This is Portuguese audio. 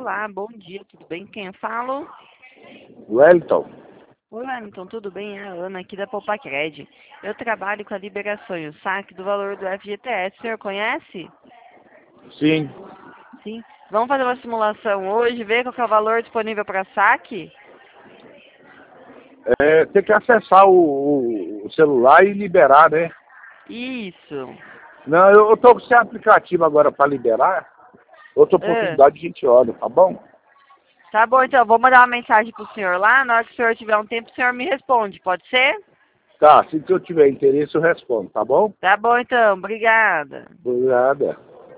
Olá, bom dia, tudo bem? Quem eu falo? Wellington. Oi, Wellington, tudo bem? É a Ana aqui da Popacred. Eu trabalho com a liberação e o saque do valor do FGTS. O senhor conhece? Sim. Sim. Vamos fazer uma simulação hoje, ver qual que é o valor disponível para saque? Tem que acessar o celular e liberar, né? Isso. Não, eu tô sem aplicativo agora para liberar. Outra Ah, oportunidade a gente olha, tá bom? tá bom, então, vou mandar uma mensagem pro senhor lá. Na hora que o senhor tiver um tempo, o senhor me responde, pode ser? Tá, se eu tiver interesse eu respondo, tá bom? Tá bom, então, obrigada. Obrigada.